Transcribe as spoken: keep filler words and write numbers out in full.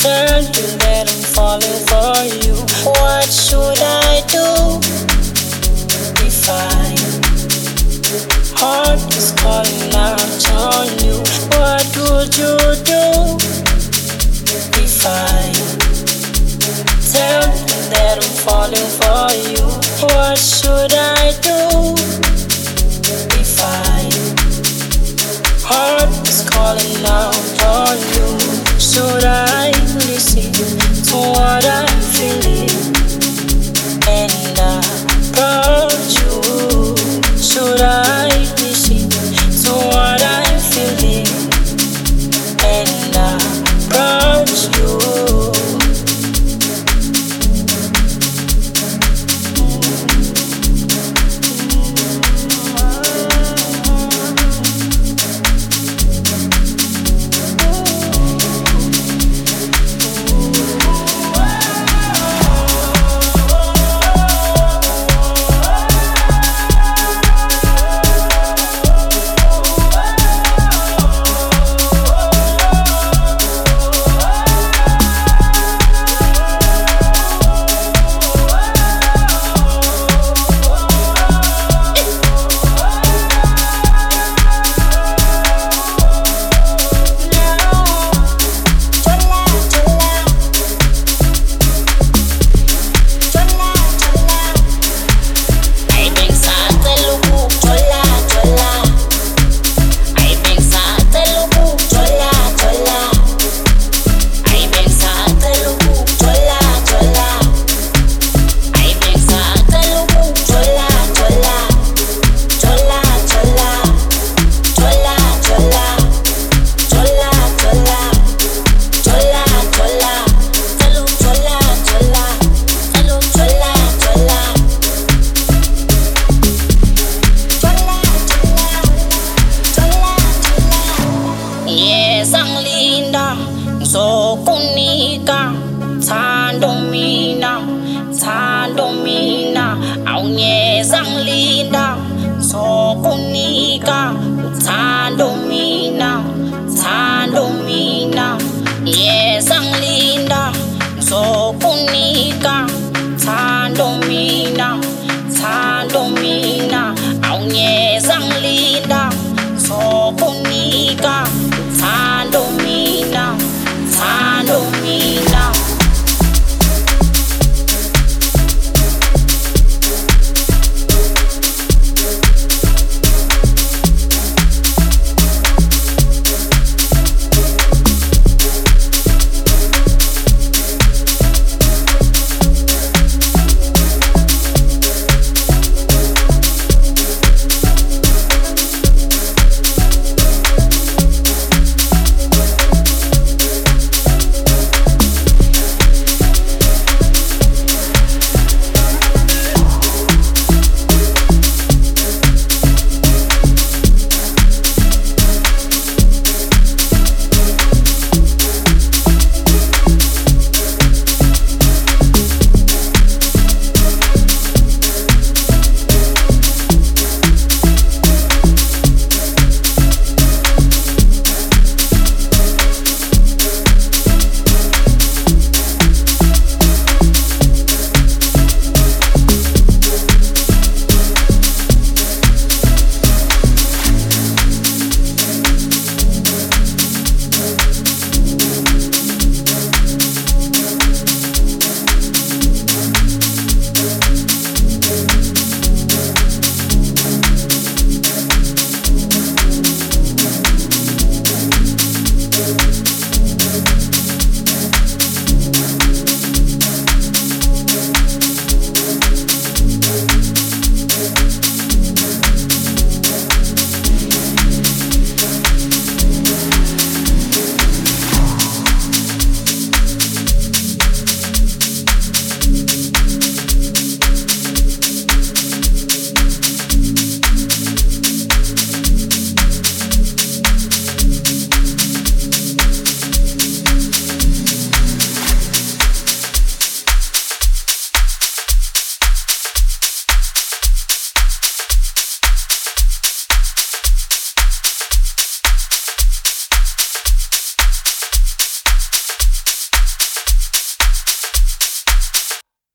Tell you that I'm falling for you. What should I do if I heart is calling out on you? What would you do if I tell you that I'm falling for you? What should I do if I heart is calling out on you? Should I listen to what I'm feeling and approach you? Should I listen to what I'm feeling and approach you? Sokunika, thando mina, thando mina, awunyeza ngilinda, sokunika.